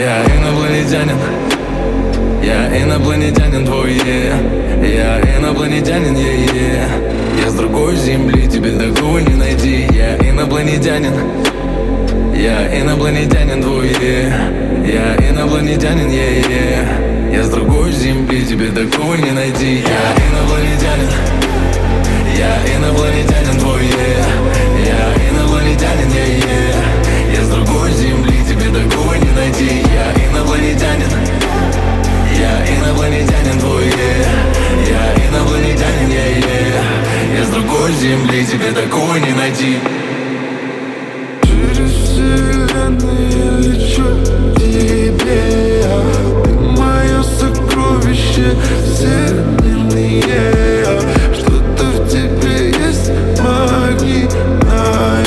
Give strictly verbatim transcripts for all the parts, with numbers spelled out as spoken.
Я инопланетянин, я инопланетянин твой, yeah. Я инопланетянин, yeah, yeah. Я с другой земли, тебе такого не найти. Я инопланетянин, я инопланетянин твой, yeah. Я инопланетянин, yeah, yeah. Я с другой земли, тебе такого не найти. Я инопланетянин, я инопланетянин твой, yeah. Я инопланетянин, yeah, yeah. Я с другой земли, тебе такого не найти. Я инопланетянин, я инопланетянин твой, yeah. Я инопланетянин, yeah, yeah. Я с другой земли, тебе такого не найти. Через вселенные лечу к тебе. Ты мое сокровище всемирное. Что-то в тебе есть магнитное.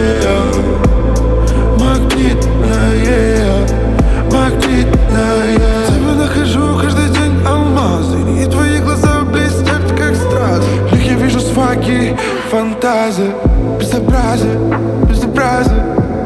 Магнитное, магнитное. В тебе нахожу каждый день алмазы, и твои глаза блестят, как стразы. В них я вижу сваги, фантазия, безобразие, безобразие.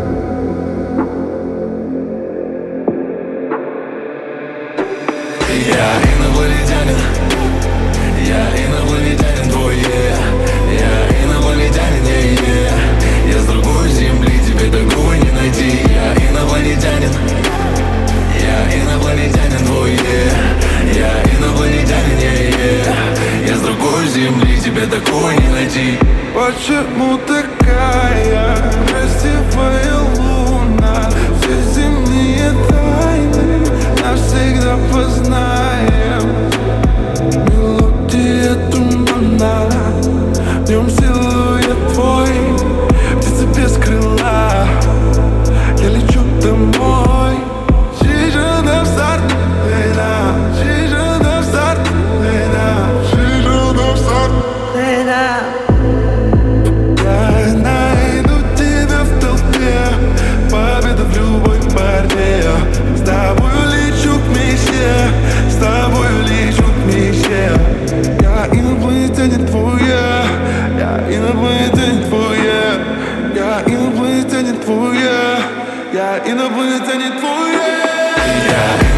Я инопланетянин, я инопланетянин твой, yeah. Я инопланетянин, yeah, yeah. Я с другой земли, тебе такого не найти. Я инопланетянин, я инопланетянин твой, yeah. Я инопланетянин, yeah, yeah. Я с другой земли, тебе такого не найти. Почему такая красивая луна? Все земные тайны навсегда познаем. Мелодия тумана, в нем силуэт твой, птица без крыла. Я лечу домой. She should have started now. She should have started now. She should have started now. Я найду тебя в толпе, победа в любой борьбе. С тобою лечу к мечте, с тобою лечу к мечте. Я инопланетянин твой, я инопланетянин твой, я инопланетянин твой, я инопланетянин твой. Я